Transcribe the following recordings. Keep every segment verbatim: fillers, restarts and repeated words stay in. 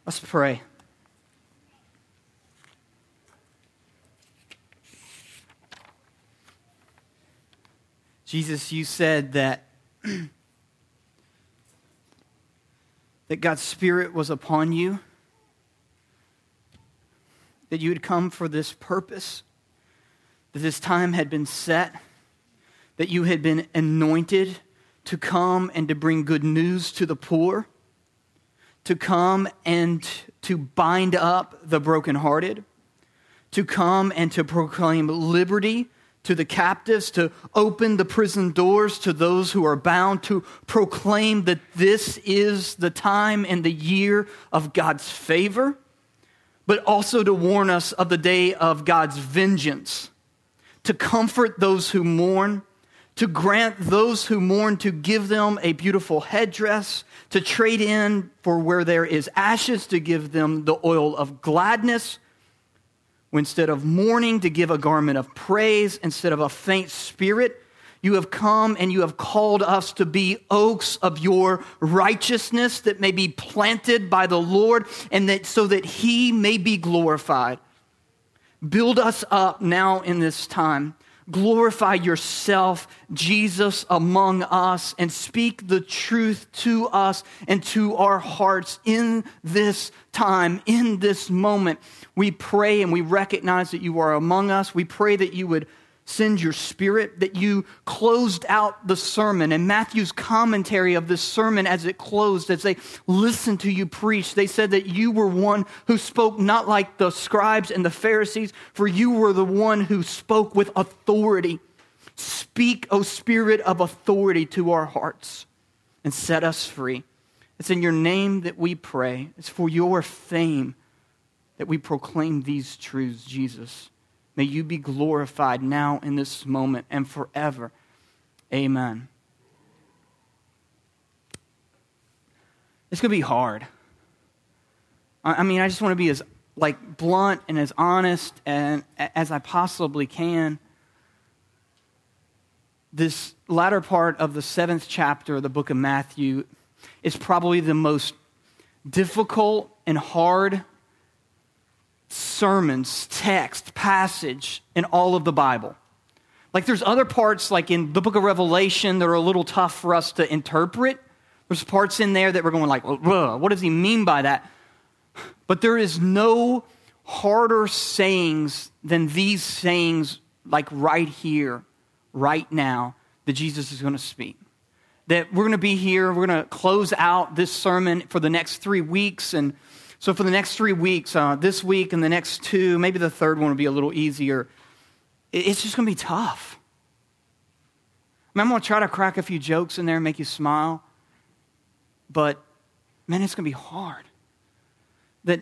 Let's pray. Jesus, you said that, that God's Spirit was upon you, that you had come for this purpose, that this time had been set, that you had been anointed to come and to bring good news to the poor, to come and to bind up the brokenhearted, to come and to proclaim liberty to the captives, to open the prison doors to those who are bound, to proclaim that this is the time and the year of God's favor, but also to warn us of the day of God's vengeance, to comfort those who mourn, to grant those who mourn, to give them a beautiful headdress, to trade in for where there is ashes, to give them the oil of gladness, instead of mourning, to give a garment of praise, instead of a faint spirit. You have come and you have called us to be oaks of your righteousness that may be planted by the Lord, and that so that he may be glorified. Build us up now in this time. Glorify yourself, Jesus, among us, and speak the truth to us and to our hearts in this time, in this moment. We pray and we recognize that you are among us. We pray that you would send your Spirit, that you closed out the sermon. And Matthew's commentary of this sermon as it closed, as they listened to you preach, they said that you were one who spoke not like the scribes and the Pharisees, for you were the one who spoke with authority. Speak, O Spirit of authority, to our hearts and set us free. It's in your name that we pray. It's for your fame that we proclaim these truths, Jesus. May you be glorified now in this moment and forever. Amen. It's going to be hard. I mean, I just want to be as like blunt and as honest and as I possibly can. This latter part of the seventh chapter of the book of Matthew is probably the most difficult and hard sermons, text, passage in all of the Bible. Like there's other parts like in the book of Revelation that are a little tough for us to interpret. There's parts in there that we're going like, what does he mean by that? But there is no harder sayings than these sayings like right here, right now, that Jesus is going to speak. That we're going to be here, we're going to close out this sermon for the next three weeks, and so for the next three weeks, uh, this week and the next two, maybe the third one will be a little easier. It's just going to be tough. I mean, I'm going to try to crack a few jokes in there and make you smile. But, man, it's going to be hard. That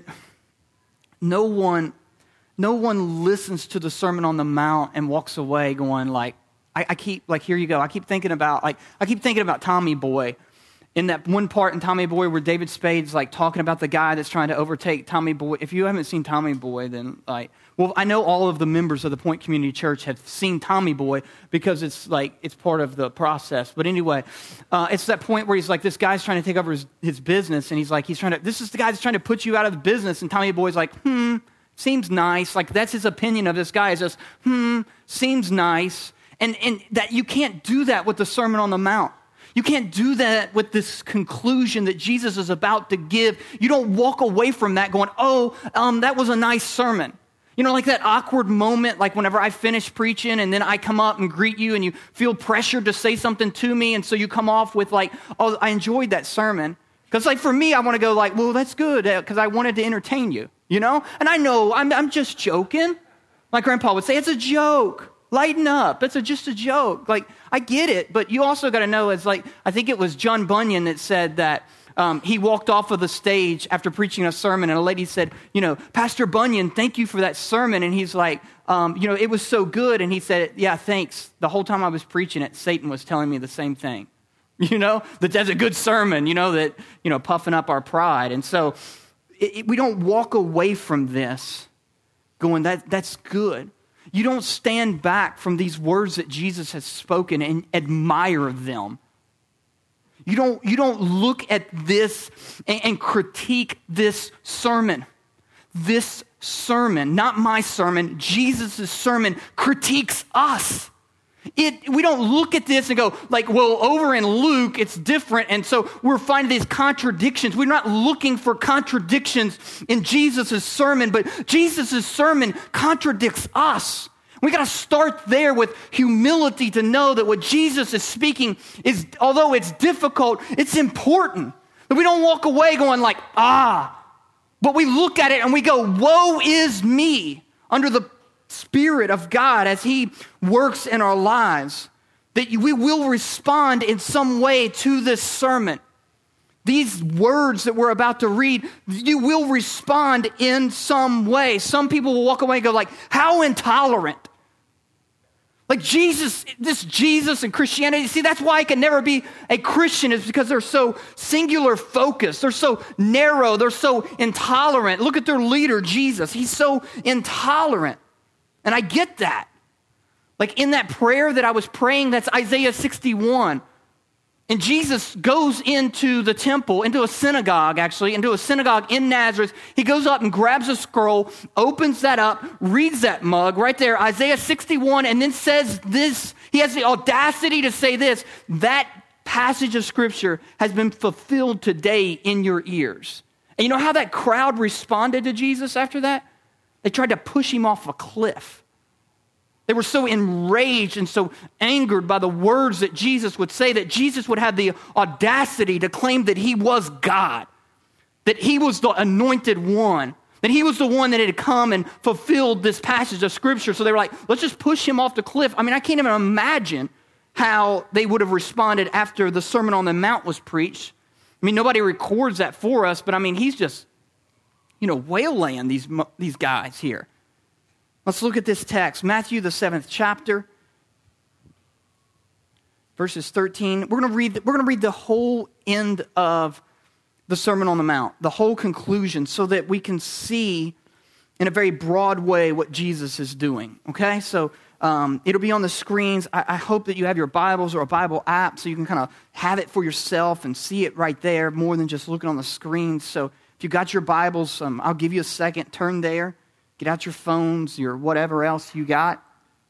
no one, no one listens to the Sermon on the Mount and walks away going like, I, I keep, like, here you go. I keep thinking about, like, I keep thinking about Tommy Boy. In that one part in Tommy Boy where David Spade's like talking about the guy that's trying to overtake Tommy Boy. If you haven't seen Tommy Boy, then like, well, I know all of the members of the Point Community Church have seen Tommy Boy because it's like, it's part of the process. But anyway, uh, it's that point where he's like, this guy's trying to take over his, his business, and he's like, he's trying to, this is the guy that's trying to put you out of the business, and Tommy Boy's like, hmm, seems nice. Like that's his opinion of this guy is just, hmm, seems nice. And, and that you can't do that with the Sermon on the Mount. You can't do that with this conclusion that Jesus is about to give. You don't walk away from that going, oh, um, that was a nice sermon. You know, like that awkward moment, like whenever I finish preaching and then I come up and greet you and you feel pressured to say something to me, and so you come off with like, oh, I enjoyed that sermon. Because like for me, I want to go like, well, that's good because I wanted to entertain you, you know? And I know I'm, I'm just joking. My grandpa would say, it's a joke. Lighten up. It's a, just a joke. Like, I get it, but you also got to know, it's like, I think it was John Bunyan that said that um, he walked off of the stage after preaching a sermon, and a lady said, you know, Pastor Bunyan, thank you for that sermon. And he's like, um, you know, it was so good. And he said, yeah, thanks. The whole time I was preaching it, Satan was telling me the same thing. You know, that that's a good sermon, you know, that, you know, puffing up our pride. And so it, it, we don't walk away from this going, that that's good. You don't stand back from these words that Jesus has spoken and admire them. You don't, you don't look at this and, and critique this sermon. This sermon, not my sermon, Jesus' sermon critiques us. It, we don't look at this and go like, well, over in Luke, it's different. And so we're finding these contradictions. We're not looking for contradictions in Jesus' sermon, but Jesus' sermon contradicts us. We got to start there with humility to know that what Jesus is speaking is, although it's difficult, it's important. That we don't walk away going like, ah, but we look at it and we go, woe is me, under the Spirit of God as he works in our lives, that we will respond in some way to this sermon. These words that we're about to read, you will respond in some way. Some people will walk away and go like, how intolerant. Like Jesus, this Jesus and Christianity, see, that's why I can never be a Christian, is because they're so singular focused. They're so narrow. They're so intolerant. Look at their leader, Jesus. He's so intolerant. And I get that. Like in that prayer that I was praying, that's Isaiah sixty-one. And Jesus goes into the temple, into a synagogue actually, into a synagogue in Nazareth. He goes up and grabs a scroll, opens that up, reads that mug right there, Isaiah sixty-one, and then says this. He has the audacity to say this: that passage of scripture has been fulfilled today in your ears. And you know how that crowd responded to Jesus after that? They tried to push him off a cliff. They were so enraged and so angered by the words that Jesus would say, that Jesus would have the audacity to claim that he was God, that he was the anointed one, that he was the one that had come and fulfilled this passage of scripture. So they were like, let's just push him off the cliff. I mean, I can't even imagine how they would have responded after the Sermon on the Mount was preached. I mean, nobody records that for us, but I mean, he's just, you know, waylaying these, these guys here. Let's look at this text, Matthew, the seventh chapter, verses thirteen. We're going to read, we're going to read the whole end of the Sermon on the Mount, the whole conclusion, so that we can see in a very broad way what Jesus is doing, okay? So um, it'll be on the screens. I, I hope that you have your Bibles or a Bible app so you can kind of have it for yourself and see it right there more than just looking on the screens. So if you got your Bibles, um, I'll give you a second. Turn there. Get out your phones, your whatever else you got.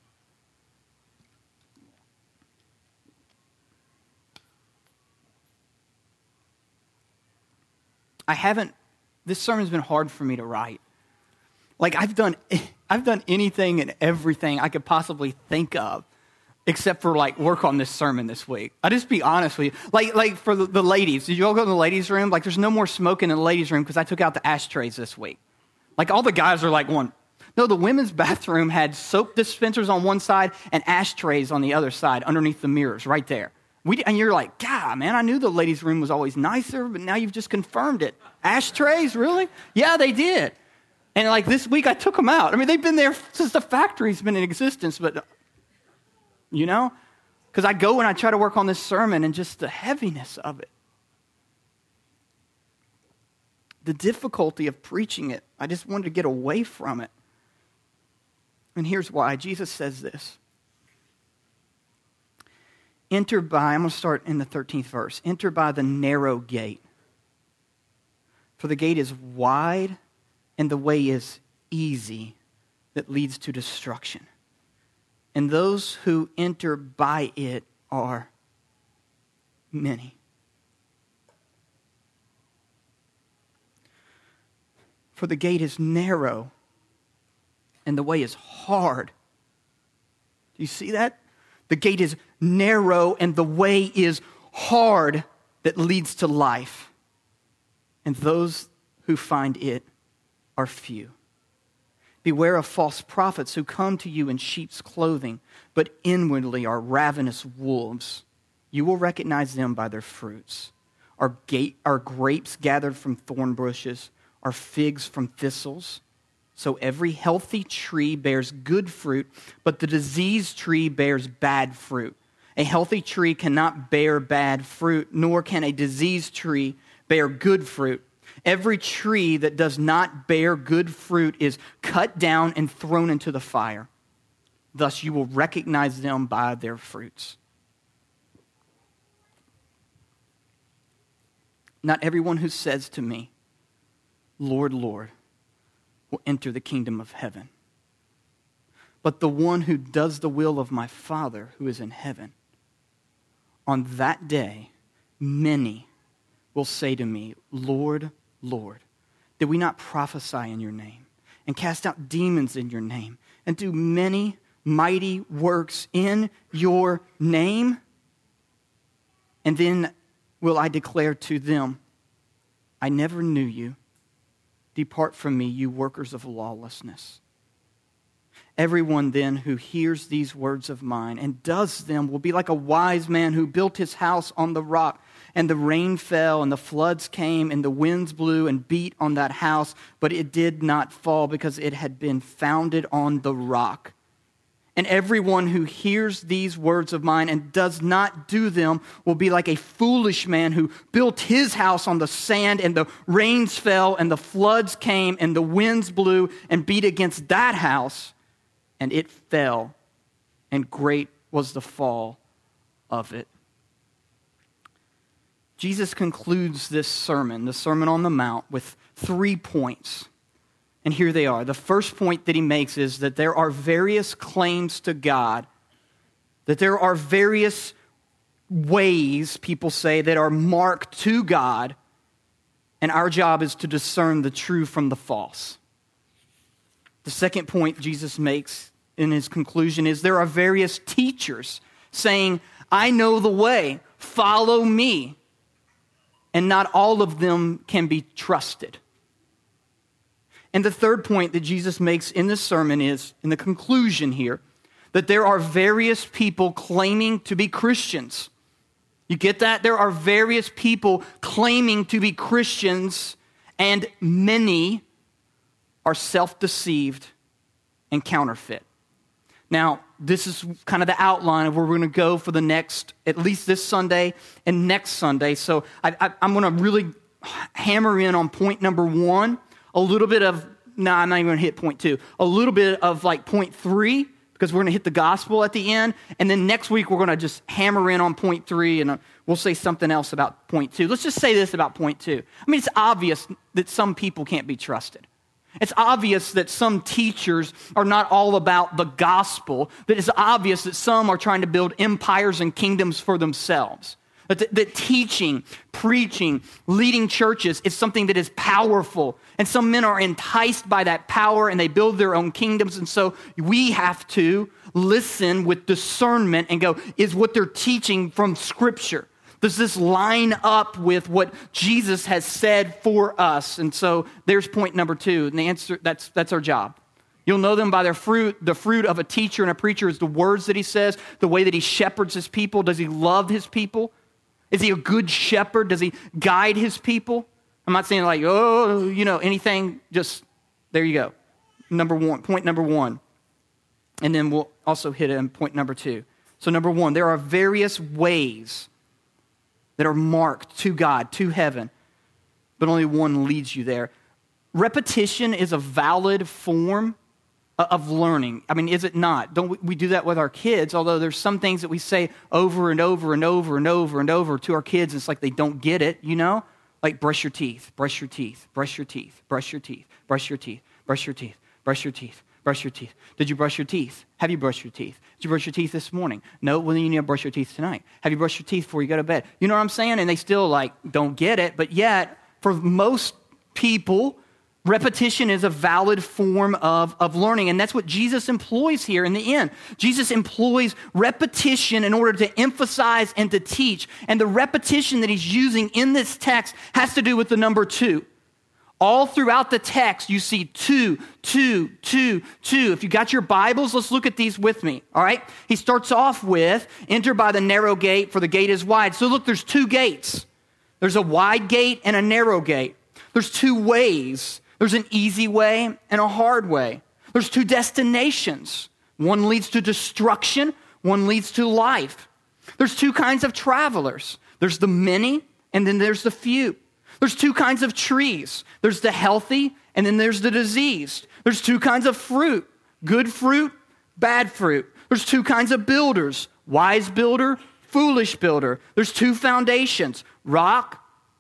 I haven't, this sermon's been hard for me to write. Like I've done, I've done anything and everything I could possibly think of, except for like work on this sermon this week. I'll just be honest with you. Like, like for the, the ladies, did you all go to the ladies' room? Like there's no more smoking in the ladies' room because I took out the ashtrays this week. Like all the guys are like one. No, the women's bathroom had soap dispensers on one side and ashtrays on the other side underneath the mirrors right there. We, and you're like, God, man, I knew the ladies' room was always nicer, but now you've just confirmed it. Ashtrays, really? Yeah, they did. And like this week, I took them out. I mean, they've been there since the factory's been in existence, but, you know, because I go and I try to work on this sermon and just the heaviness of it. The difficulty of preaching it, I just wanted to get away from it. And here's why. Jesus says this. Enter by, I'm going to start in the thirteenth verse. Enter by the narrow gate. For the gate is wide and the way is easy that leads to destruction. And those who enter by it are many. For the gate is narrow and the way is hard. Do you see that? The gate is narrow and the way is hard that leads to life. And those who find it are few. Beware of false prophets who come to you in sheep's clothing, but inwardly are ravenous wolves. You will recognize them by their fruits. Are, gate, are grapes gathered from thorn bushes? Are figs from thistles? So every healthy tree bears good fruit, but the diseased tree bears bad fruit. A healthy tree cannot bear bad fruit, nor can a diseased tree bear good fruit. Every tree that does not bear good fruit is cut down and thrown into the fire. Thus you will recognize them by their fruits. Not everyone who says to me, 'Lord, Lord,' will enter the kingdom of heaven, but the one who does the will of my Father who is in heaven. On that day, many will say to me, 'Lord, Lord, did we not prophesy in your name and cast out demons in your name and do many mighty works in your name?' And then will I declare to them, 'I never knew you. Depart from me, you workers of lawlessness.' Everyone then who hears these words of mine and does them will be like a wise man who built his house on the rock, and the rain fell and the floods came and the winds blew and beat on that house, but it did not fall because it had been founded on the rock. And everyone who hears these words of mine and does not do them will be like a foolish man who built his house on the sand, and the rains fell and the floods came and the winds blew and beat against that house, and it fell, and great was the fall of it." Jesus concludes this sermon, the Sermon on the Mount, with three points. And here they are. The first point that he makes is that there are various claims to God, that there are various ways, people say, that are marked to God, and our job is to discern the true from the false. The second point Jesus makes in his conclusion is there are various teachers saying, "I know the way, follow me," and not all of them can be trusted. And the third point that Jesus makes in this sermon is, in the conclusion here, that there are various people claiming to be Christians. You get that? There are various people claiming to be Christians, and many are self-deceived and counterfeit. Now, this is kind of the outline of where we're going to go for the next, at least this Sunday and next Sunday. So I, I, I'm going to really hammer in on point number one. A little bit of, no, I'm not even going to hit point two. A little bit of like point three, because we're going to hit the gospel at the end. And then next week, we're going to just hammer in on point three, and we'll say something else about point two. Let's just say this about point two. I mean, it's obvious that some people can't be trusted. It's obvious that some teachers are not all about the gospel. That it's obvious that some are trying to build empires and kingdoms for themselves. That, that teaching, preaching, leading churches is something that is powerful. And some men are enticed by that power and they build their own kingdoms. And so we have to listen with discernment and go, is what they're teaching from Scripture? Does this line up with what Jesus has said for us? And so there's point number two. And the answer, that's, that's our job. You'll know them by their fruit. The fruit of a teacher and a preacher is the words that he says, the way that he shepherds his people. Does he love his people? Is he a good shepherd? Does he guide his people? I'm not saying like, oh, you know, anything, just, there you go. Number one, point number one. And then we'll also hit it in point number two. So number one, there are various ways that are marked to God, to heaven, but only one leads you there. Repetition is a valid form of learning. I mean, is it not? Don't we do that with our kids? Although there's some things that we say over and over and over and over and over to our kids, it's like they don't get it, you know? Like brush your teeth, brush your teeth, brush your teeth, brush your teeth, brush your teeth, brush your teeth, brush your teeth, brush your teeth. Did you brush your teeth? Have you brushed your teeth? Did you brush your teeth this morning? No, well, then you need to brush your teeth tonight. Have you brushed your teeth before you go to bed? You know what I'm saying? And they still like don't get it, but yet for most people, repetition is a valid form of, of learning, and that's what Jesus employs here in the end. Jesus employs repetition in order to emphasize and to teach, and the repetition that he's using in this text has to do with the number two. All throughout the text, you see two, two, two, two. If you got your Bibles, let's look at these with me, all right? He starts off with, enter by the narrow gate, for the gate is wide. So look, there's two gates. There's a wide gate and a narrow gate. There's two ways. There's an easy way and a hard way. There's two destinations. One leads to destruction, one leads to life. There's two kinds of travelers. There's the many, and then there's the few. There's two kinds of trees. There's the healthy, and then there's the diseased. There's two kinds of fruit, good fruit, bad fruit. There's two kinds of builders, wise builder, foolish builder. There's two foundations, rock,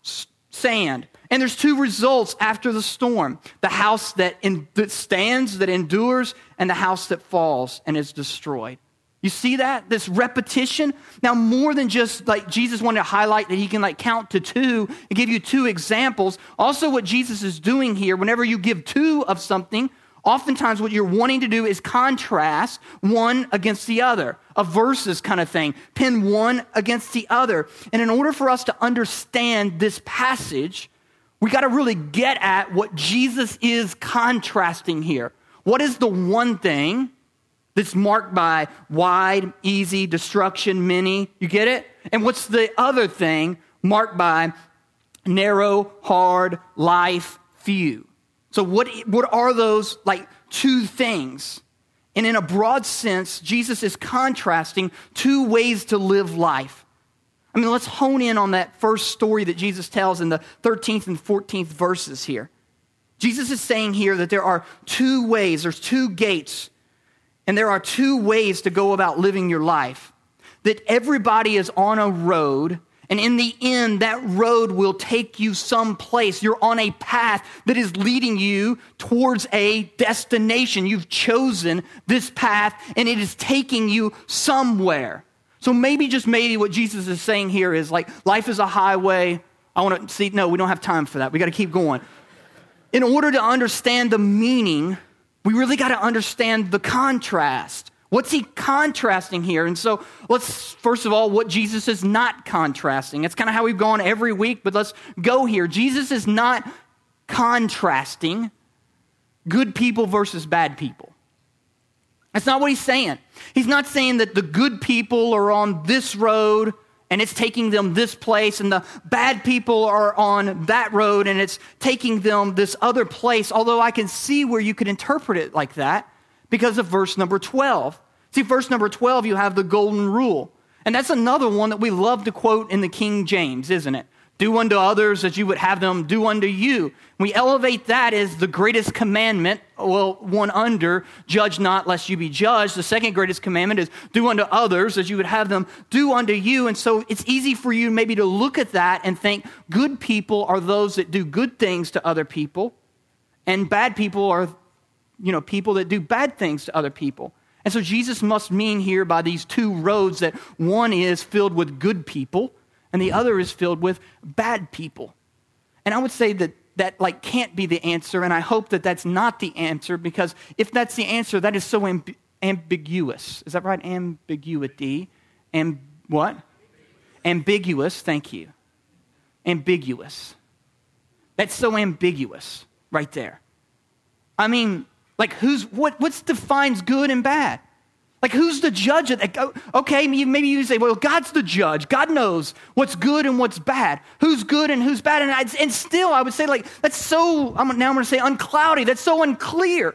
sand. And there's two results after the storm. The house that, in, that stands, that endures, and the house that falls and is destroyed. You see that? This repetition? Now, more than just like Jesus wanted to highlight that he can like count to two and give you two examples. Also, what Jesus is doing here, whenever you give two of something, oftentimes what you're wanting to do is contrast one against the other. A versus kind of thing. Pin one against the other. And in order for us to understand this passage, we got to really get at what Jesus is contrasting here. What is the one thing that's marked by wide, easy, destruction, many? You get it? And what's the other thing marked by narrow, hard, life, few? So what, what are those like two things? And in a broad sense, Jesus is contrasting two ways to live life. I mean, let's hone in on that first story that Jesus tells in the thirteenth and fourteenth verses here. Jesus is saying here that there are two ways, there's two gates, and there are two ways to go about living your life. That everybody is on a road, and in the end, that road will take you someplace. You're on a path that is leading you towards a destination. You've chosen this path, and it is taking you somewhere. So maybe, just maybe, what Jesus is saying here is like, life is a highway. I want to see, no, we don't have time for that. We got to keep going. In order to understand the meaning, we really got to understand the contrast. What's he contrasting here? And so let's, first of all, what Jesus is not contrasting. It's kind of how we've gone every week, but let's go here. Jesus is not contrasting good people versus bad people. That's not what he's saying. He's not saying that the good people are on this road and it's taking them this place, and the bad people are on that road and it's taking them this other place, although I can see where you could interpret it like that because of verse number twelve. See, verse number twelve, you have the golden rule. And that's another one that we love to quote in the King James, isn't it? Do unto others as you would have them do unto you. We elevate that as the greatest commandment, well, one under, judge not lest you be judged. The second greatest commandment is do unto others as you would have them do unto you. And so it's easy for you maybe to look at that and think good people are those that do good things to other people, and bad people are, you know, people that do bad things to other people. And so Jesus must mean here by these two roads that one is filled with good people and the other is filled with bad people. And I would say that that like can't be the answer, and I hope that that's not the answer, because if that's the answer, that is so amb- ambiguous. Is that right? Ambiguity. Am what? Ambiguous. Thank you. Ambiguous. That's so ambiguous right there. I mean, like who's what? What defines good and bad? Like, who's the judge of that? Okay, maybe you say, well, God's the judge. God knows what's good and what's bad. Who's good and who's bad. And, I, and still, I would say, like, that's so, I'm, now I'm going to say uncloudy. That's so unclear.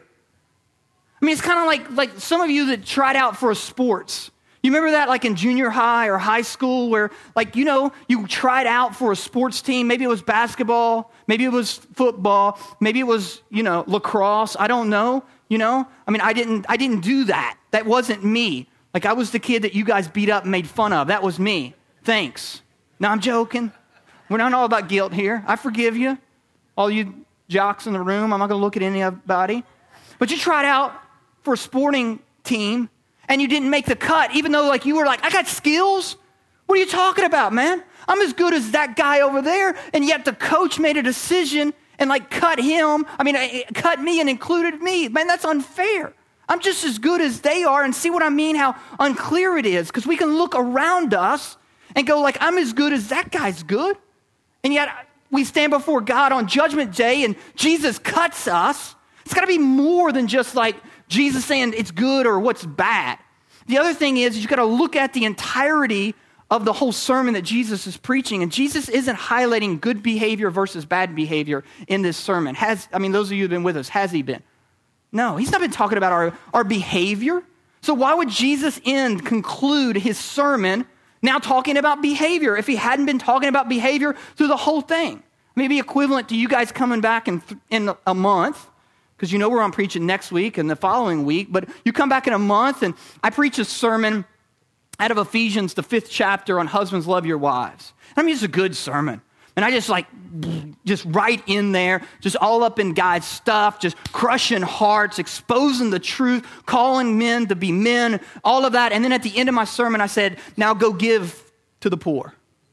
I mean, it's kind of like, like some of you that tried out for a sports. You remember that, like, in junior high or high school where, like, you know, you tried out for a sports team. Maybe it was basketball. Maybe it was football. Maybe it was, you know, lacrosse. I don't know. You know, I mean, I didn't, I didn't do that. That wasn't me. Like, I was the kid that you guys beat up and made fun of. That was me. Thanks. No, I'm joking. We're not all about guilt here. I forgive you. All you jocks in the room, I'm not going to look at anybody. But you tried out for a sporting team and you didn't make the cut, even though like you were like, I got skills. What are you talking about, man? I'm as good as that guy over there. And yet the coach made a decision and like cut him, I mean, cut me and included me. Man, that's unfair. I'm just as good as they are. And see what I mean, how unclear it is? Because we can look around us and go like, I'm as good as that guy's good. And yet we stand before God on Judgment Day and Jesus cuts us. It's got to be more than just like Jesus saying it's good or what's bad. The other thing is you've got to look at the entirety of the whole sermon that Jesus is preaching. And Jesus isn't highlighting good behavior versus bad behavior in this sermon. Has, I mean, those of you who have been with us, has he been? No, he's not been talking about our, our behavior. So why would Jesus end, conclude his sermon now talking about behavior if he hadn't been talking about behavior through the whole thing? Maybe equivalent to you guys coming back in, th- in a month, because you know we're on preaching next week and the following week, but you come back in a month and I preach a sermon out of Ephesians, the fifth chapter on husbands, love your wives. I mean, it's a good sermon. And I just like, just right in there, just all up in God's stuff, just crushing hearts, exposing the truth, calling men to be men, all of that. And then at the end of my sermon, I said, now go give to the poor.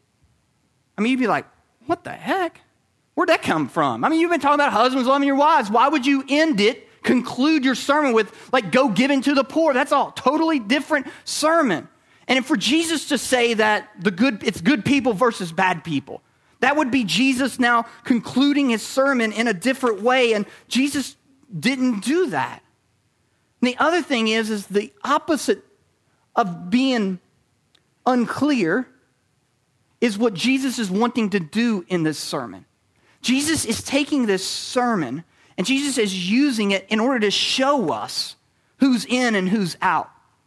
I mean, you'd be like, what the heck? Where'd that come from? I mean, you've been talking about husbands loving your wives. Why would you end it, conclude your sermon with like, go giving to the poor? That's all totally different sermon. And for Jesus to say that the good, it's good people versus bad people, that would be Jesus now concluding his sermon in a different way. And Jesus didn't do that. And the other thing is, is the opposite of being unclear is what Jesus is wanting to do in this sermon. Jesus is taking this sermon and Jesus is using it in order to show us who's in and who's out,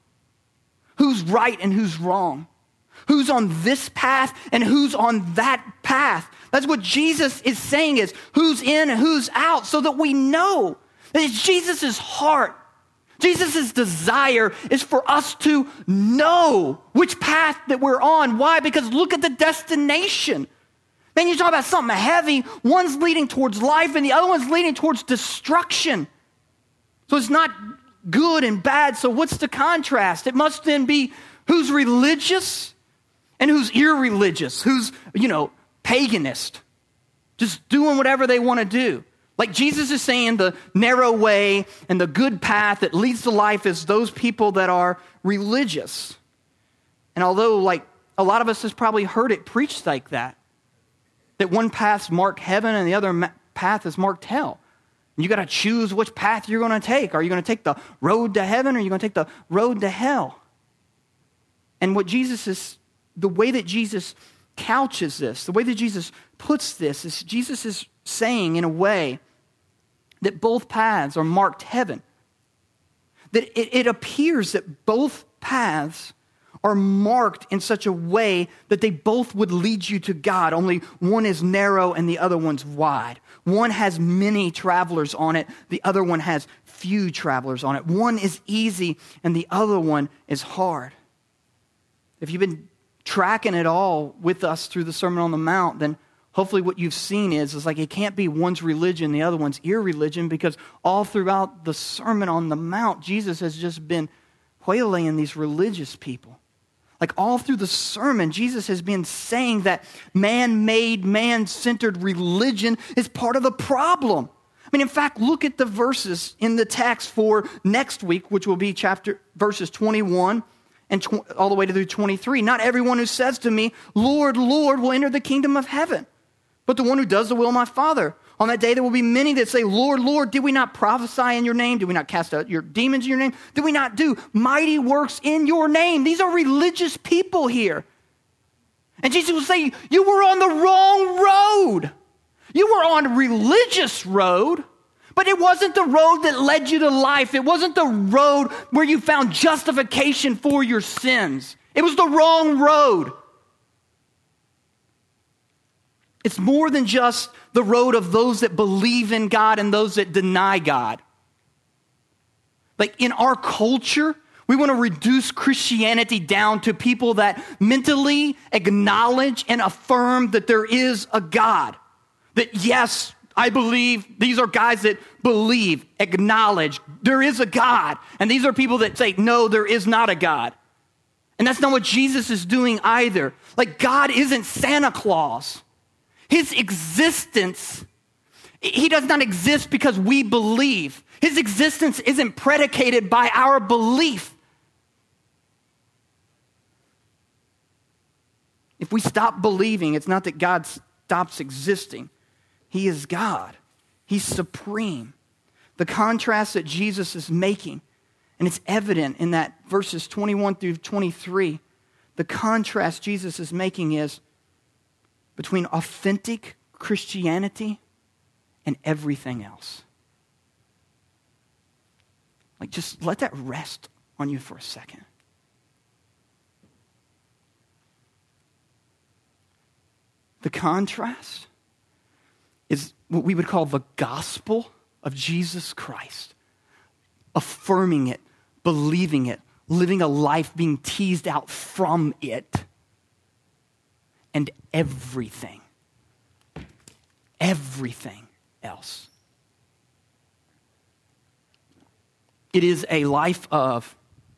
who's right and who's wrong, who's on this path and who's on that path. That's what Jesus is saying, is who's in and who's out, so that we know that it's Jesus' heart. Jesus' desire is for us to know which path that we're on. Why? Because look at the destination. Man, you talk about something heavy. One's leading towards life and the other one's leading towards destruction. So it's not good and bad. So what's the contrast? It must then be who's religious and who's irreligious, who's, you know, paganist, just doing whatever they want to do. Like Jesus is saying, the narrow way and the good path that leads to life is those people that are religious. And although like a lot of us has probably heard it preached like that, that one path's marked heaven and the other ma- path is marked hell. And you got to choose which path you're going to take. Are you going to take the road to heaven or are you going to take the road to hell? And what Jesus is, the way that Jesus couches this, the way that Jesus puts this, is Jesus is saying in a way that both paths are marked heaven. That it, it appears that both paths are marked in such a way that they both would lead you to God. Only one is narrow and the other one's wide. One has many travelers on it. The other one has few travelers on it. One is easy and the other one is hard. If you've been tracking it all with us through the Sermon on the Mount, then hopefully what you've seen is, is like it can't be one's religion, the other one's irreligion, because all throughout the Sermon on the Mount, Jesus has just been waylaying these religious people. Like all through the sermon, Jesus has been saying that man-made, man-centered religion is part of the problem. I mean, in fact, look at the verses in the text for next week, which will be chapter verses twenty-one and tw- all the way to through twenty-three. Not everyone who says to me, Lord, Lord, will enter the kingdom of heaven, but the one who does the will of my Father. On that day, there will be many that say, Lord, Lord, did we not prophesy in your name? Did we not cast out your demons in your name? Did we not do mighty works in your name? These are religious people here. And Jesus will say, you were on the wrong road. You were on a religious road, but it wasn't the road that led you to life. It wasn't the road where you found justification for your sins. It was the wrong road. It's more than just the road of those that believe in God and those that deny God. Like in our culture, we want to reduce Christianity down to people that mentally acknowledge and affirm that there is a God. That yes, I believe, these are guys that believe, acknowledge there is a God. And these are people that say, no, there is not a God. And that's not what Jesus is doing either. Like God isn't Santa Claus. His existence, he does not exist because we believe. His existence isn't predicated by our belief. If we stop believing, it's not that God stops existing. He is God. He's supreme. The contrast that Jesus is making, and it's evident in that verses twenty-one through twenty-three, the contrast Jesus is making is between authentic Christianity and everything else. Like, just let that rest on you for a second. The contrast is what we would call the gospel of Jesus Christ. Affirming it, believing it, living a life being teased out from it. And everything everything else. It is a life of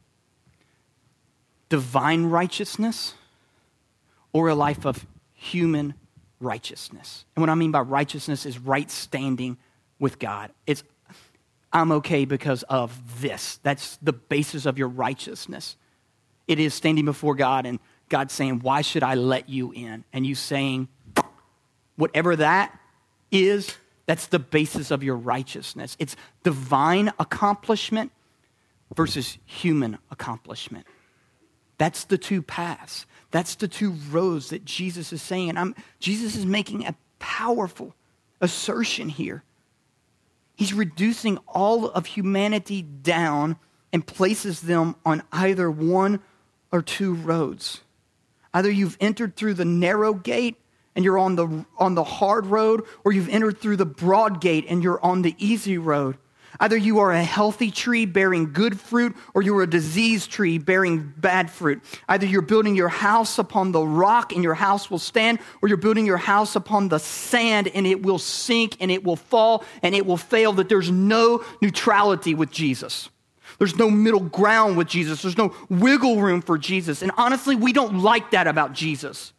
divine righteousness or a life of human righteousness. And what I mean by righteousness is right standing with God. It's, I'm okay because of this. That's the basis of your righteousness. It is standing before God and God saying, why should I let you in? And you saying, whatever that is, that's the basis of your righteousness. It's divine accomplishment versus human accomplishment. That's the two paths. That's the two roads that Jesus is saying. And I'm, Jesus is making a powerful assertion here. He's reducing all of humanity down and places them on either one or two roads. Either you've entered through the narrow gate and you're on the on the hard road, or you've entered through the broad gate and you're on the easy road. Either you are a healthy tree bearing good fruit, or you're a diseased tree bearing bad fruit. Either you're building your house upon the rock and your house will stand, or you're building your house upon the sand and it will sink and it will fall and it will fail. That there's no neutrality with Jesus. There's no middle ground with Jesus. There's no wiggle room for Jesus. And honestly, we don't like that about Jesus.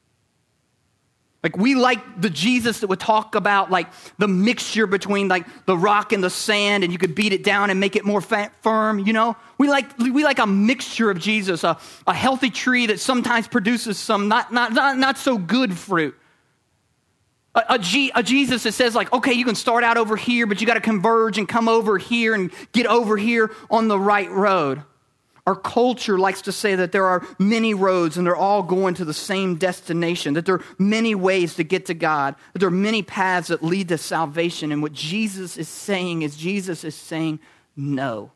Like, we like the Jesus that would talk about like the mixture between like the rock and the sand, and you could beat it down and make it more fat, firm, you know? We like we like a mixture of Jesus, a, a healthy tree that sometimes produces some not not not, not so good fruit. A, a, G, a Jesus that says like, okay, you can start out over here, but you got to converge and come over here and get over here on the right road. Our culture likes to say that there are many roads and they're all going to the same destination, that there are many ways to get to God, that there are many paths that lead to salvation. And what Jesus is saying is Jesus is saying, no.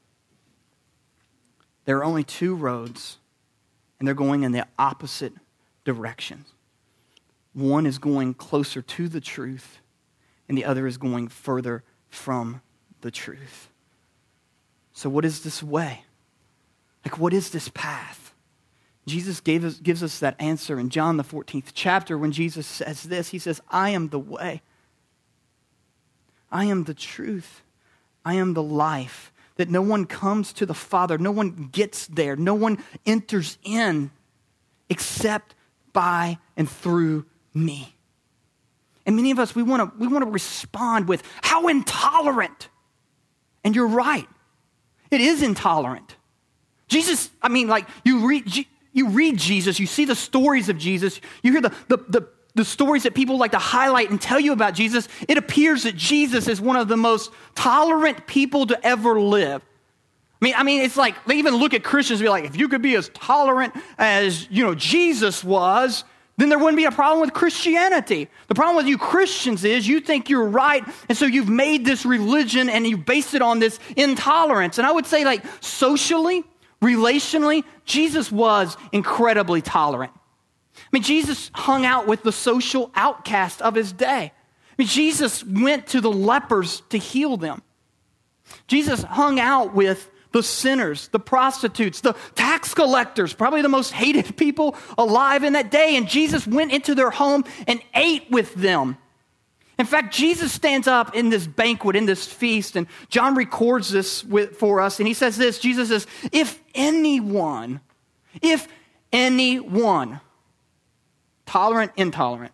There are only two roads, and they're going in the opposite directions. One is going closer to the truth, and the other is going further from the truth. So what is this way? Like, what is this path? Jesus gave us, gives us that answer in John, the fourteenth chapter, when Jesus says this. He says, I am the way. I am the truth. I am the life. That no one comes to the Father. No one gets there. No one enters in except by and through me. And many of us, we want to we want to respond with, how intolerant. And you're right. It is intolerant. Jesus, I mean, like, you read you read Jesus, you see the stories of Jesus, you hear the, the, the, the stories that people like to highlight and tell you about Jesus. It appears that Jesus is one of the most tolerant people to ever live. I mean, I mean, it's like, they even look at Christians and be like, if you could be as tolerant as, you know, Jesus was, then there wouldn't be a problem with Christianity. The problem with you Christians is you think you're right, and so you've made this religion and you've based it on this intolerance. And I would say, like, socially, relationally, Jesus was incredibly tolerant. I mean, Jesus hung out with the social outcast of his day. I mean, Jesus went to the lepers to heal them. Jesus hung out with the sinners, the prostitutes, the tax collectors, probably the most hated people alive in that day. And Jesus went into their home and ate with them. In fact, Jesus stands up in this banquet, in this feast, and John records this with, for us, and he says this, Jesus says, if anyone, if anyone, tolerant, intolerant,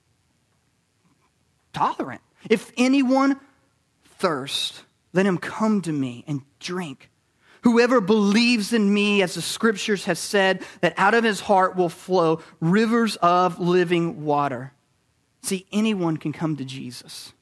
tolerant, if anyone thirst, let him come to me and drink. Whoever believes in me, as the scriptures have said, that out of his heart will flow rivers of living water. See, anyone can come to Jesus.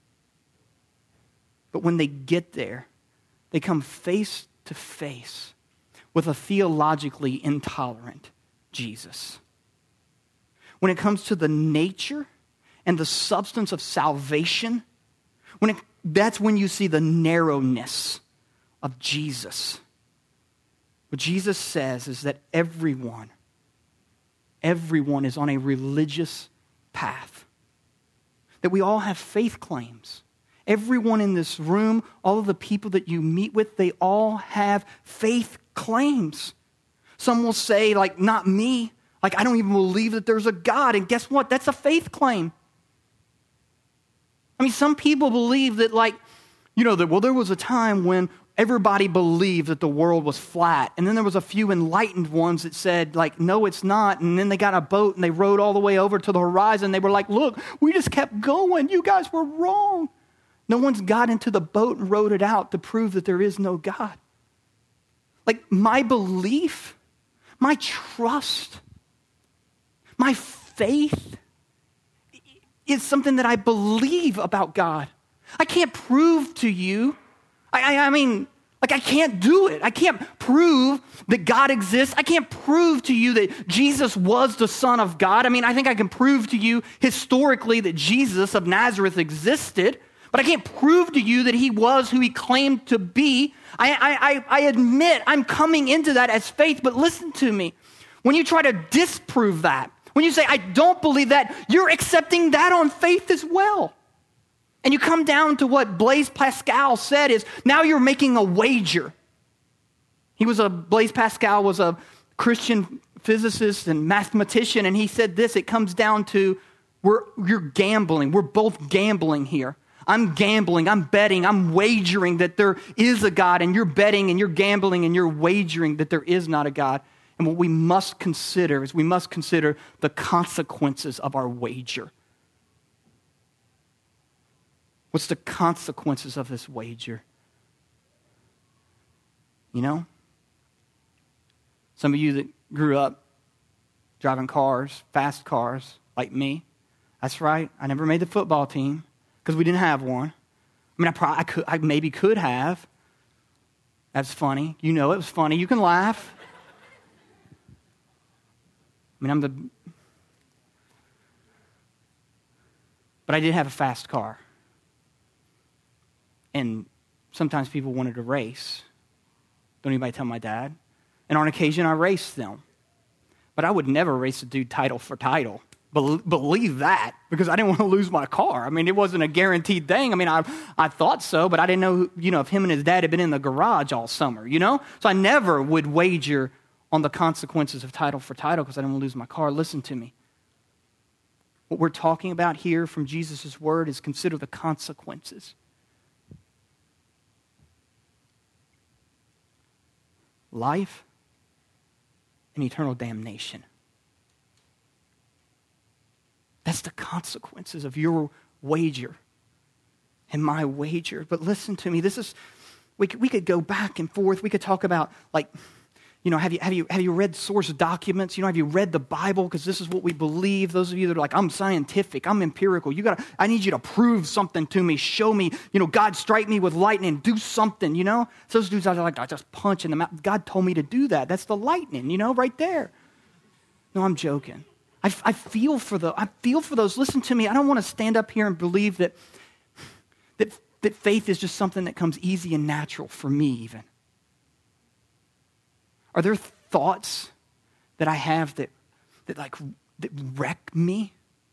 But when they get there, they come face to face with a theologically intolerant Jesus. When it comes to the nature and the substance of salvation, when it, that's when you see the narrowness of Jesus. What Jesus says is that everyone, everyone is on a religious path. That we all have faith claims. Everyone in this room, all of the people that you meet with, they all have faith claims. Some will say, like, not me. Like, I don't even believe that there's a God. And guess what? That's a faith claim. I mean, some people believe that, like, you know, that, well, there was a time when everybody believed that the world was flat. And then there was a few enlightened ones that said, like, no, it's not. And then they got a boat and they rowed all the way over to the horizon. They were like, look, we just kept going. You guys were wrong. No one's got into the boat and rowed it out to prove that there is no God. Like, my belief, my trust, my faith is something that I believe about God. I can't prove to you I, I, I mean, like I can't do it. I can't prove that God exists. I can't prove to you that Jesus was the Son of God. I mean, I think I can prove to you historically that Jesus of Nazareth existed, but I can't prove to you that he was who he claimed to be. I, I, I admit I'm coming into that as faith, but listen to me. When you try to disprove that, when you say, I don't believe that, you're accepting that on faith as well. And you come down to what Blaise Pascal said is, now you're making a wager. He was a, Blaise Pascal was a Christian physicist and mathematician, and he said this, it comes down to, we're, you're gambling. We're both gambling here. I'm gambling, I'm betting, I'm wagering that there is a God, and you're betting and you're gambling and you're wagering that there is not a God. And what we must consider is we must consider the consequences of our wager. What's the consequences of this wager? You know? Some of you that grew up driving cars, fast cars, like me, that's right, I never made the football team because we didn't have one. I mean, I, probably, I, could, I maybe could have. That's funny. You know it was funny. You can laugh. I mean, I'm the... But I did have a fast car. And sometimes people wanted to race. Don't anybody tell my dad. And on occasion, I raced them. But I would never race a dude title for title. Be- believe that, because I didn't want to lose my car. I mean, it wasn't a guaranteed thing. I mean, I I thought so, but I didn't know, you know, if him and his dad had been in the garage all summer, you know? So I never would wager on the consequences of title for title because I didn't want to lose my car. Listen to me. What we're talking about here from Jesus' word is consider the consequences. Life and eternal damnation. That's the consequences of your wager and my wager. But listen to me, this is, we could, we could go back and forth. We could talk about, like, you know, have you have you have you read source documents? You know, have you read the Bible? Because this is what we believe. Those of you that are like, I'm scientific, I'm empirical. You gotta, I need you to prove something to me. Show me, you know, God strike me with lightning. Do something, you know. So those dudes are like, I just punch in the mouth. God told me to do that. That's the lightning, you know, right there. No, I'm joking. I, I feel for the, I feel for those. Listen to me. I don't want to stand up here and believe that that that faith is just something that comes easy and natural for me, even. Are there thoughts that I have that, that like that wreck me?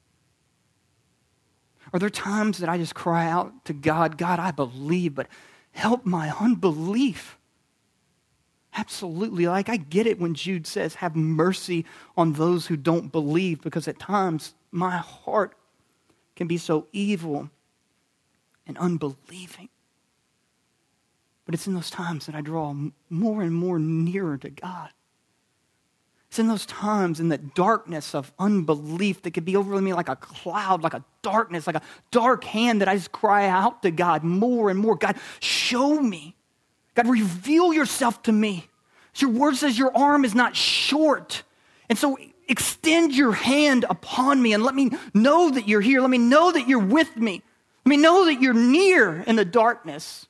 Are there times that I just cry out to God, God, I believe, but help my unbelief? Absolutely. Like, I get it when Jude says, have mercy on those who don't believe, because at times my heart can be so evil and unbelieving. But it's in those times that I draw more and more nearer to God. It's in those times, in the darkness of unbelief that could be over me like a cloud, like a darkness, like a dark hand, that I just cry out to God more and more. God, show me. God, reveal yourself to me. Your word says your arm is not short. And so extend your hand upon me and let me know that you're here. Let me know that you're with me. Let me know that you're near in the darkness.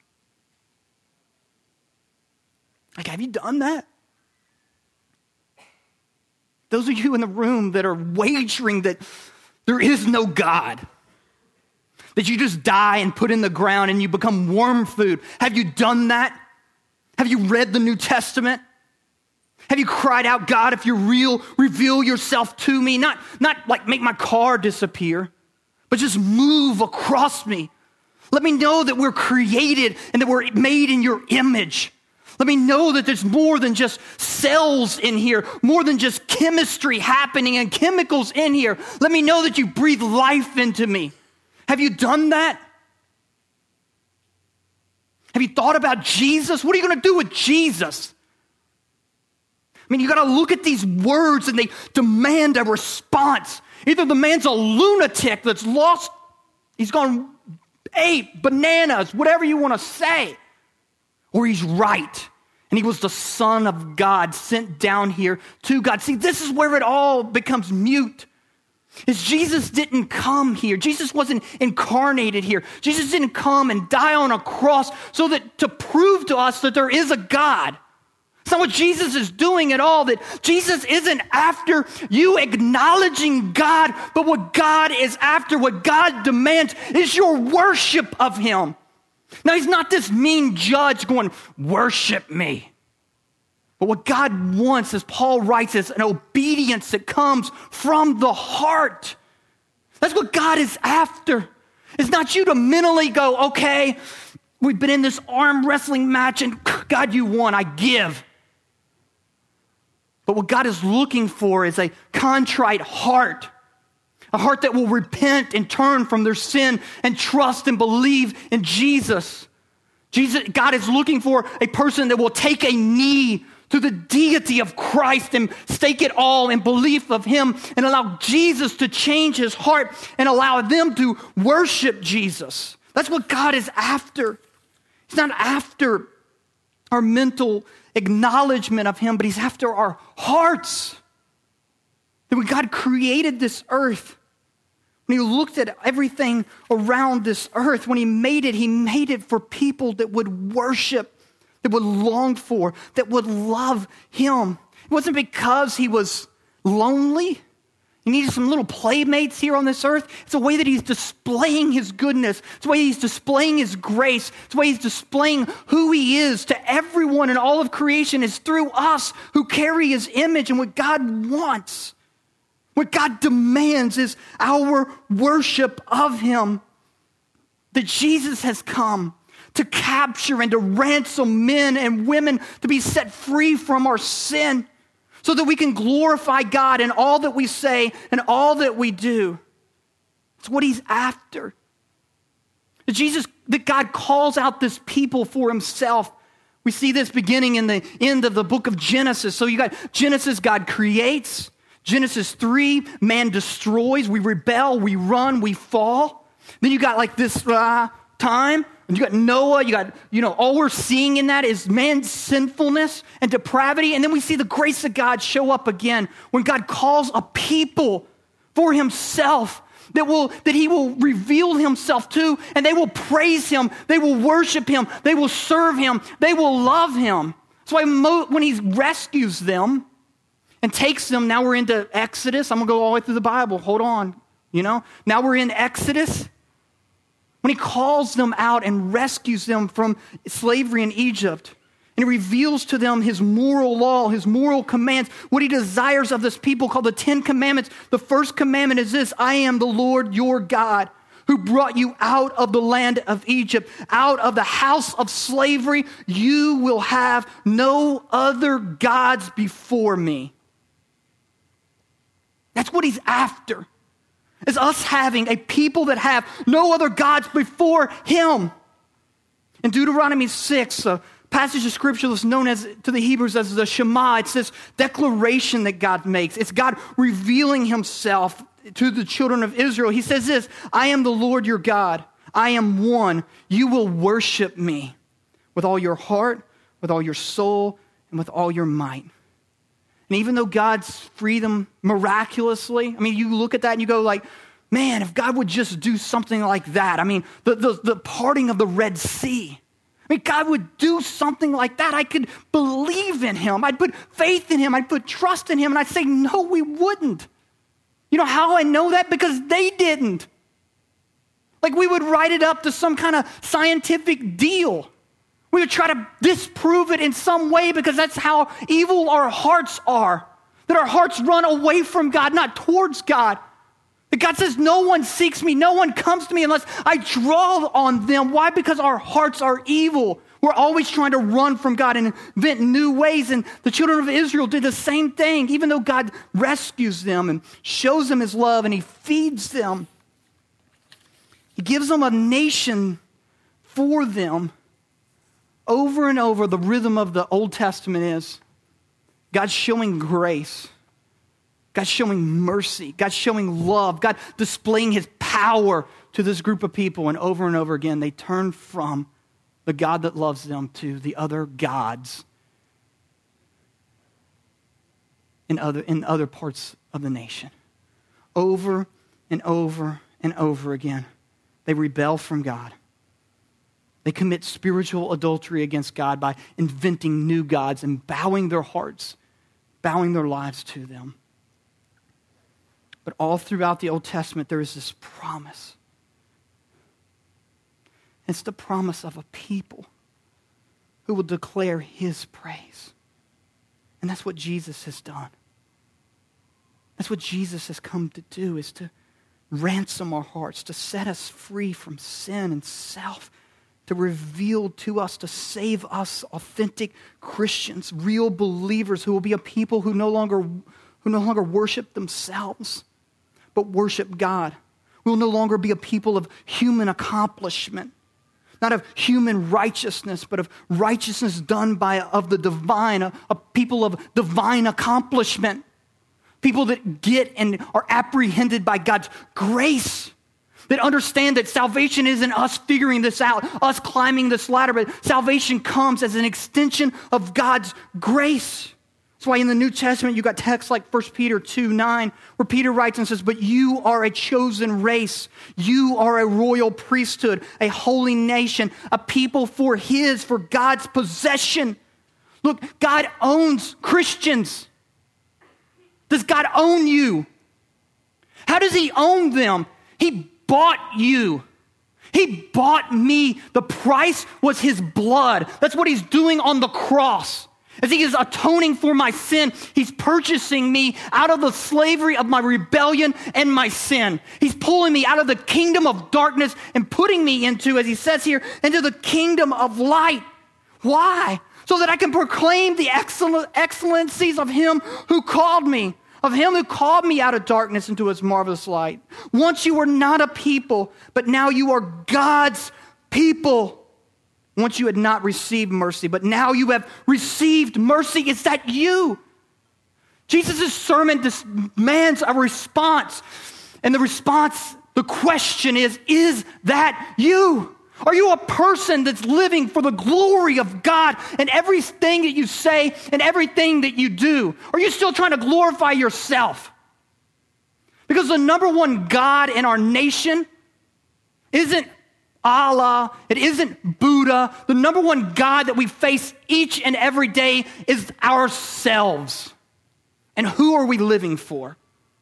Like, have you done that? Those of you in the room that are wagering that there is no God, that you just die and put in the ground and you become worm food, have you done that? Have you read the New Testament? Have you cried out, God, if you're real, reveal yourself to me? Not, not like make my car disappear, but just move across me. Let me know that we're created and that we're made in your image. Let me know that there's more than just cells in here, more than just chemistry happening and chemicals in here. Let me know that you breathe life into me. Have you done that? Have you thought about Jesus? What are you going to do with Jesus? I mean, you got to look at these words and they demand a response. Either the man's a lunatic that's lost, he's gone ape, bananas, whatever you want to say, or he's right. And he was the Son of God sent down here to God. See, this is where it all becomes mute. Is Jesus didn't come here. Jesus wasn't incarnated here. Jesus didn't come and die on a cross so that to prove to us that there is a God. It's not what Jesus is doing at all. That Jesus isn't after you acknowledging God, but what God is after, what God demands is your worship of him. Now, he's not this mean judge going, worship me. But what God wants, as Paul writes, is an obedience that comes from the heart. That's what God is after. It's not you to mentally go, okay, we've been in this arm wrestling match and God, you won, I give. But what God is looking for is a contrite heart. A heart that will repent and turn from their sin and trust and believe in Jesus. Jesus, God is looking for a person that will take a knee to the deity of Christ and stake it all in belief of him and allow Jesus to change his heart and allow them to worship Jesus. That's what God is after. He's not after our mental acknowledgement of him, but he's after our hearts. That when God created this earth, when he looked at everything around this earth, when he made it, he made it for people that would worship, that would long for, that would love him. It wasn't because he was lonely. He needed some little playmates here on this earth. It's a way that he's displaying his goodness. It's a way he's displaying his grace. It's a way he's displaying who he is to everyone in all of creation is through us who carry his image. And what God wants, what God demands is our worship of him. That Jesus has come to capture and to ransom men and women to be set free from our sin so that we can glorify God in all that we say and all that we do. It's what he's after. That Jesus, that God calls out this people for himself. We see this beginning in the end of the book of Genesis. So you got Genesis, God creates. Genesis three, man destroys. We rebel, we run, we fall. Then you got like this uh, time. And you got Noah, you got, you know, all we're seeing in that is man's sinfulness and depravity. And then we see the grace of God show up again when God calls a people for himself that will, that he will reveal himself to, and they will praise him, they will worship him, they will serve him, they will love him. That's why Mo, when he rescues them and takes them, now we're into Exodus. I'm going to go all the way through the Bible. Hold on, you know. Now we're in Exodus. When he calls them out and rescues them from slavery in Egypt, and he reveals to them his moral law, his moral commands, what he desires of this people called the Ten Commandments. The first commandment is this: I am the Lord your God who brought you out of the land of Egypt, out of the house of slavery. You will have no other gods before me. That's what he's after. Is us having a people that have no other gods before him. In Deuteronomy six, a passage of scripture that's known as to the Hebrews as the Shema, it's this declaration that God makes. It's God revealing himself to the children of Israel. He says this: I am the Lord your God. I am one. You will worship me with all your heart, with all your soul, and with all your might. And even though God's freed them miraculously, I mean, you look at that and you go like, man, if God would just do something like that. I mean, the, the, the parting of the Red Sea. I mean, God would do something like that. I could believe in him. I'd put faith in him. I'd put trust in him. And I'd say, no, we wouldn't. You know how I know that? Because they didn't. Like we would write it up to some kind of scientific deal. We would try to disprove it in some way because that's how evil our hearts are. That our hearts run away from God, not towards God. That God says, no one seeks me, no one comes to me unless I draw on them. Why? Because our hearts are evil. We're always trying to run from God and invent new ways. And the children of Israel did the same thing. Even though God rescues them and shows them his love and he feeds them, he gives them a nation for them. Over and over, the rhythm of the Old Testament is God showing grace, God showing mercy, God showing love, God displaying his power to this group of people. And over and over again, they turn from the God that loves them to the other gods in other, in other parts of the nation. Over and over and over again, they rebel from God. They commit spiritual adultery against God by inventing new gods and bowing their hearts, bowing their lives to them. But all throughout the Old Testament, there is this promise. It's the promise of a people who will declare his praise. And that's what Jesus has done. That's what Jesus has come to do, is to ransom our hearts, to set us free from sin and self, to reveal to us, to save us authentic Christians, real believers who will be a people who no longer, who no longer worship themselves, but worship God. We will no longer be a people of human accomplishment, not of human righteousness, but of righteousness done by of the divine, a, a people of divine accomplishment, people that get and are apprehended by God's grace, that understand that salvation isn't us figuring this out, us climbing this ladder, but salvation comes as an extension of God's grace. That's why in the New Testament, you got texts like First Peter two nine, where Peter writes and says, but you are a chosen race. You are a royal priesthood, a holy nation, a people for his, for God's possession. Look, God owns Christians. Does God own you? How does he own them? He bought you. He bought me. The price was his blood. That's what he's doing on the cross. As he is atoning for my sin, he's purchasing me out of the slavery of my rebellion and my sin. He's pulling me out of the kingdom of darkness and putting me into, as he says here, into the kingdom of light. Why? So that I can proclaim the excellent excellencies of him who called me, of him who called me out of darkness into his marvelous light. Once you were not a people, but now you are God's people. Once you had not received mercy, but now you have received mercy. Is that you? Jesus' sermon demands a response. And the response, the question is, is that you? Are you a person that's living for the glory of God in everything that you say and everything that you do? Or are you still trying to glorify yourself? Because the number one God in our nation isn't Allah, it isn't Buddha. The number one God that we face each and every day is ourselves. And who are we living for?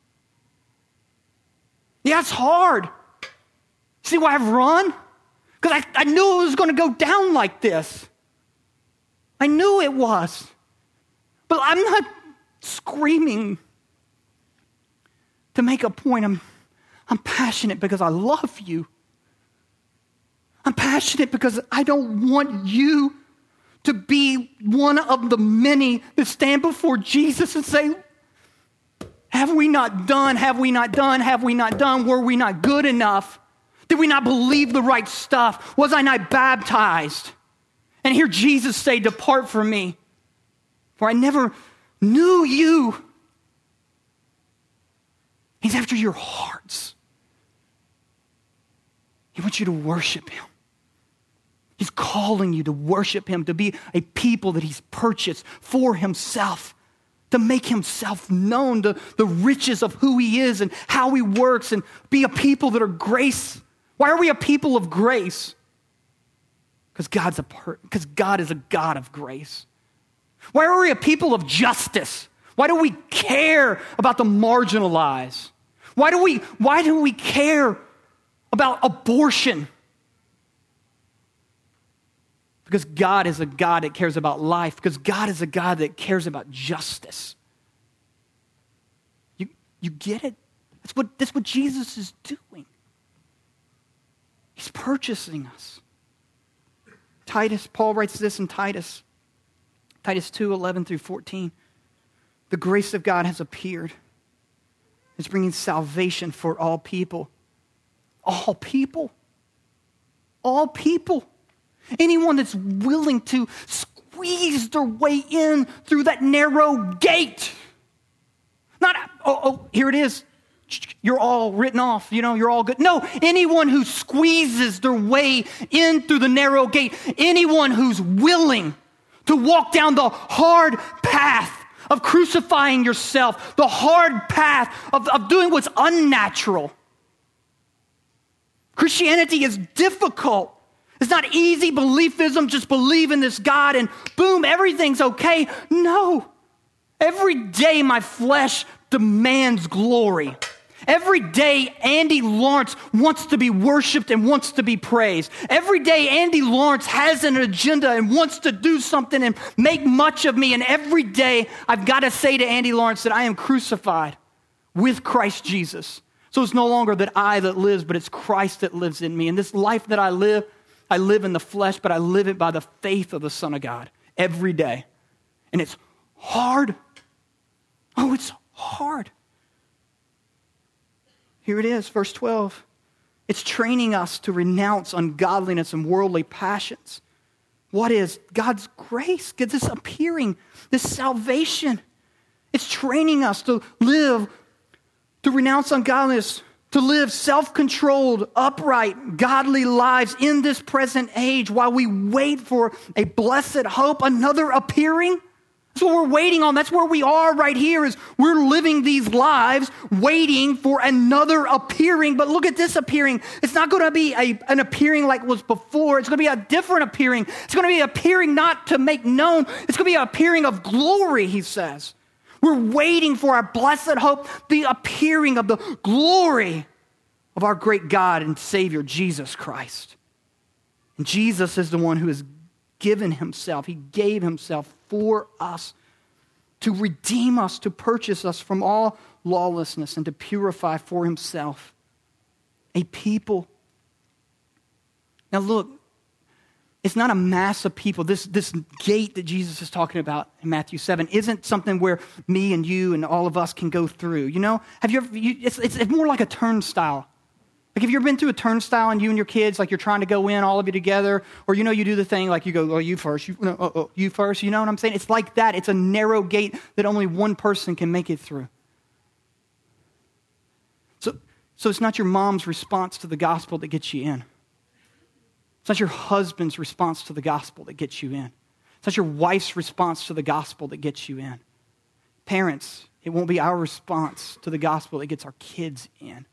Yeah, it's hard. See why I've run? Because I, I knew it was going to go down like this. I knew it was. But I'm not screaming to make a point. I'm, I'm passionate because I love you. I'm passionate because I don't want you to be one of the many that stand before Jesus and say, have we not done, have we not done, have we not done, were we not good enough? Did we not believe the right stuff? Was I not baptized? And hear Jesus say, depart from me, for I never knew you. He's after your hearts. He wants you to worship him. He's calling you to worship him, to be a people that he's purchased for himself, to make himself known, to the riches of who he is and how he works, and be a people that are grace. Why are we a people of grace? Because God's a per- because God is a God of grace. Why are we a people of justice? Why do we care about the marginalized? Why do we, why do we care about abortion? Because God is a God that cares about life. Because God is a God that cares about justice. You, you get it? That's what, that's what Jesus is doing. He's purchasing us. Titus, Paul writes this in Titus. Titus two, eleven through fourteen. The grace of God has appeared. It's bringing salvation for all people. All people. All people. Anyone that's willing to squeeze their way in through that narrow gate. Not, oh, oh, here it is. You're all written off, you know, you're all good. No, anyone who squeezes their way in through the narrow gate, anyone who's willing to walk down the hard path of crucifying yourself, the hard path of, of doing what's unnatural. Christianity is difficult. It's not easy beliefism, just believe in this God and boom, everything's okay. No. Every day my flesh demands glory. Every day Andy Lawrence wants to be worshiped and wants to be praised. Every day Andy Lawrence has an agenda and wants to do something and make much of me. And every day I've got to say to Andy Lawrence that I am crucified with Christ Jesus. So it's no longer that I that lives, but it's Christ that lives in me. And this life that I live, I live in the flesh, but I live it by the faith of the Son of God every day. And it's hard. Oh, it's hard. Here it is, verse twelve. It's training us to renounce ungodliness and worldly passions. What is God's grace? Get this appearing, this salvation. It's training us to live, to renounce ungodliness, to live self-controlled, upright, godly lives in this present age while we wait for a blessed hope, another appearing. That's what we're waiting on. That's where we are right here is we're living these lives waiting for another appearing. But look at this appearing. It's not going to be a, an appearing like was before. It's going to be a different appearing. It's going to be an appearing not to make known. It's going to be an appearing of glory, he says. We're waiting for our blessed hope, the appearing of the glory of our great God and Savior, Jesus Christ. And Jesus is the one who has given himself. He gave himself for us to redeem us, to purchase us from all lawlessness and to purify for himself a people. Now look, it's not a mass of people. This, this gate that Jesus is talking about in Matthew seven isn't something where me and you and all of us can go through. You know, have you ever, you, it's, it's more like a turnstile. Like, have you ever been through a turnstile and you and your kids, like you're trying to go in, all of you together, or you know, you do the thing like you go, oh, you first, you, no, oh, oh, you first, you know what I'm saying? It's like that. It's a narrow gate that only one person can make it through. So, so it's not your mom's response to the gospel that gets you in. It's not your husband's response to the gospel that gets you in. It's not your wife's response to the gospel that gets you in. Parents, it won't be our response to the gospel that gets our kids in.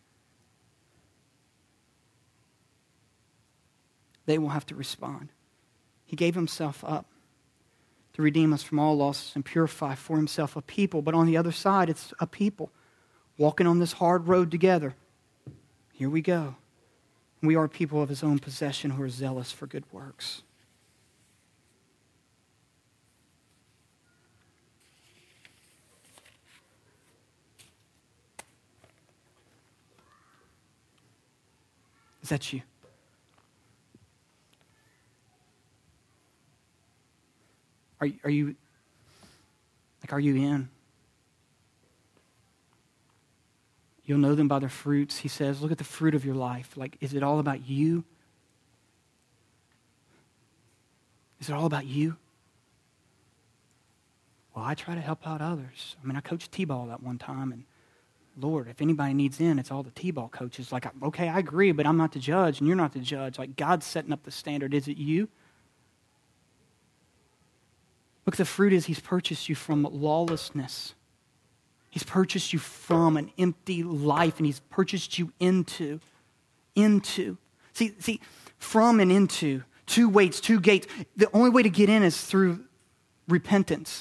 They will have to respond. He gave himself up to redeem us from all losses and purify for himself a people. But on the other side, it's a people walking on this hard road together. Here we go. We are people of his own possession who are zealous for good works. Is that you? Are, are you, like, are you in? You'll know them by their fruits. He says, look at the fruit of your life. Like, is it all about you? Is it all about you? Well, I try to help out others. I mean, I coached T-ball at one time, and Lord, if anybody needs in, it's all the T-ball coaches. Like, okay, I agree, but I'm not the judge, and you're not the judge. Like, God's setting up the standard. Is it you? Look, the fruit is he's purchased you from lawlessness. He's purchased you from an empty life, and he's purchased you into, into. See, see, from and into, two waits, two gates. The only way to get in is through repentance.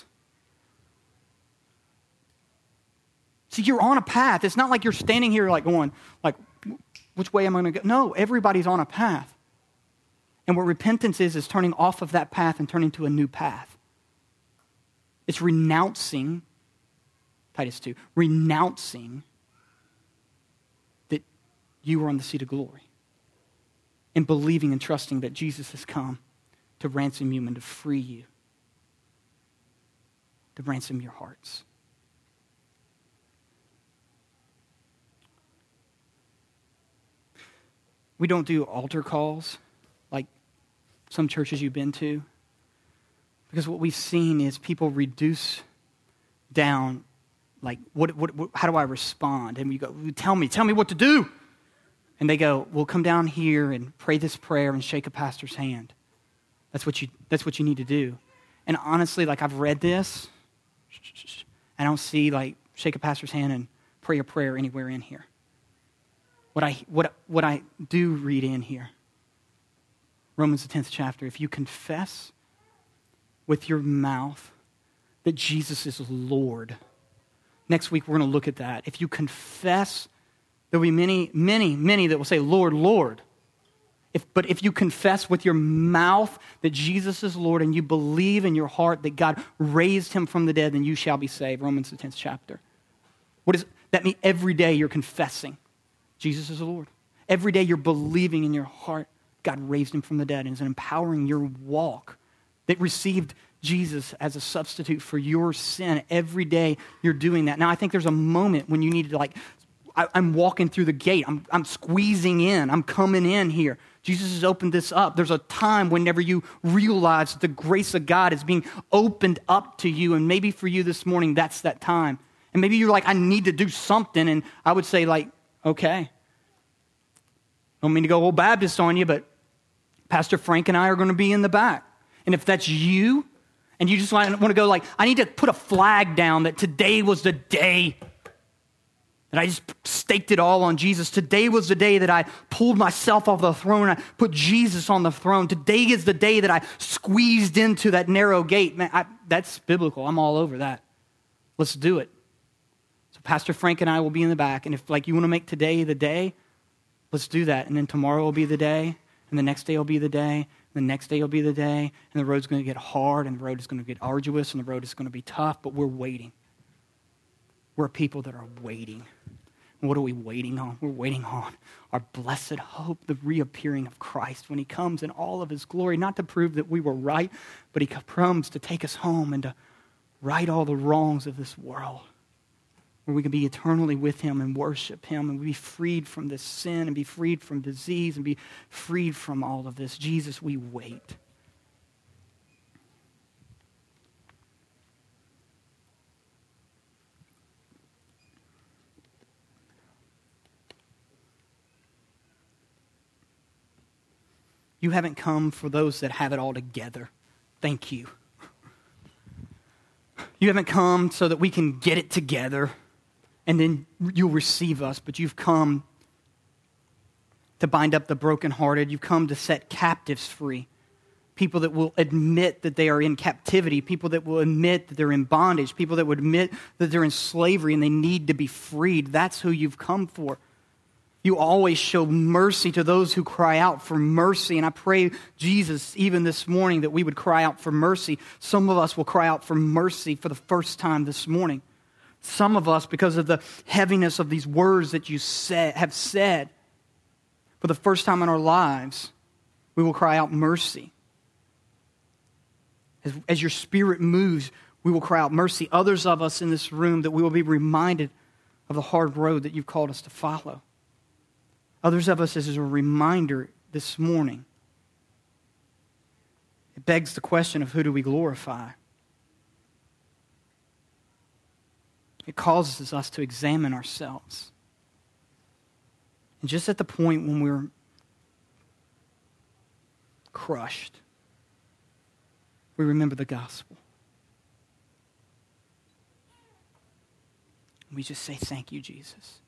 See, you're on a path. It's not like you're standing here like going, like, which way am I going to go? No, everybody's on a path. And what repentance is, is turning off of that path and turning to a new path. It's renouncing, Titus two, renouncing that you were on the seat of glory and believing and trusting that Jesus has come to ransom you and to free you, to ransom your hearts. We don't do altar calls like some churches you've been to. Because what we've seen is people reduce down, like, what, what, what, how do I respond? And we go, tell me, tell me what to do. And they go, well, come down here and pray this prayer and shake a pastor's hand. That's what you, that's what you need to do. And honestly, like, I've read this. I don't see, like, shake a pastor's hand and pray a prayer anywhere in here. What I, what, what I do read in here, Romans the tenth chapter, if you confess with your mouth that Jesus is Lord. Next week, we're going to look at that. If you confess, there will be many, many, many that will say, Lord, Lord. If, but if you confess with your mouth that Jesus is Lord and you believe in your heart that God raised him from the dead, then you shall be saved. Romans the tenth chapter. What does that mean? Every day you're confessing Jesus is the Lord. Every day you're believing in your heart God raised him from the dead and is empowering your walk that received Jesus as a substitute for your sin. Every day you're doing that. Now, I think there's a moment when you need to, like, I, I'm walking through the gate. I'm, I'm squeezing in. I'm coming in here. Jesus has opened this up. There's a time whenever you realize that the grace of God is being opened up to you. And maybe for you this morning, that's that time. And maybe you're like, I need to do something. And I would say, like, okay. Don't mean to go old Baptist on you, but Pastor Frank and I are going to be in the back. And if that's you, and you just want to go like, I need to put a flag down that today was the day that I just staked it all on Jesus. Today was the day that I pulled myself off the throne. I put Jesus on the throne. Today is the day that I squeezed into that narrow gate. Man, I, that's biblical. I'm all over that. Let's do it. So Pastor Frank and I will be in the back. And if like you want to make today the day, let's do that. And then tomorrow will be the day. And the next day will be the day. The next day will be the day, and the road's going to get hard, and the road is going to get arduous, and the road is going to be tough, but we're waiting. We're people that are waiting. And what are we waiting on? We're waiting on our blessed hope, the reappearing of Christ when he comes in all of his glory, not to prove that we were right, but he comes to take us home and to right all the wrongs of this world, where we can be eternally with him and worship him and be freed from this sin and be freed from disease and be freed from all of this. Jesus, we wait. You haven't come for those that have it all together. Thank you. You haven't come so that we can get it together and then you'll receive us, but you've come to bind up the brokenhearted. You've come to set captives free. People that will admit that they are in captivity. People that will admit that they're in bondage. People that would admit that they're in slavery and they need to be freed. That's who you've come for. You always show mercy to those who cry out for mercy. And I pray, Jesus, even this morning, that we would cry out for mercy. Some of us will cry out for mercy for the first time this morning. Some of us, because of the heaviness of these words that you said, have said, for the first time in our lives, we will cry out mercy. As, as your Spirit moves, we will cry out mercy. Others of us in this room, that we will be reminded of the hard road that you've called us to follow. Others of us, as a reminder this morning, it begs the question of who do we glorify? It causes us to examine ourselves. And just at the point when we're crushed, we remember the gospel. We just say, thank you, Jesus.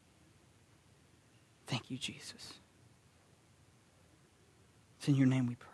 Thank you, Jesus. It's in your name we pray.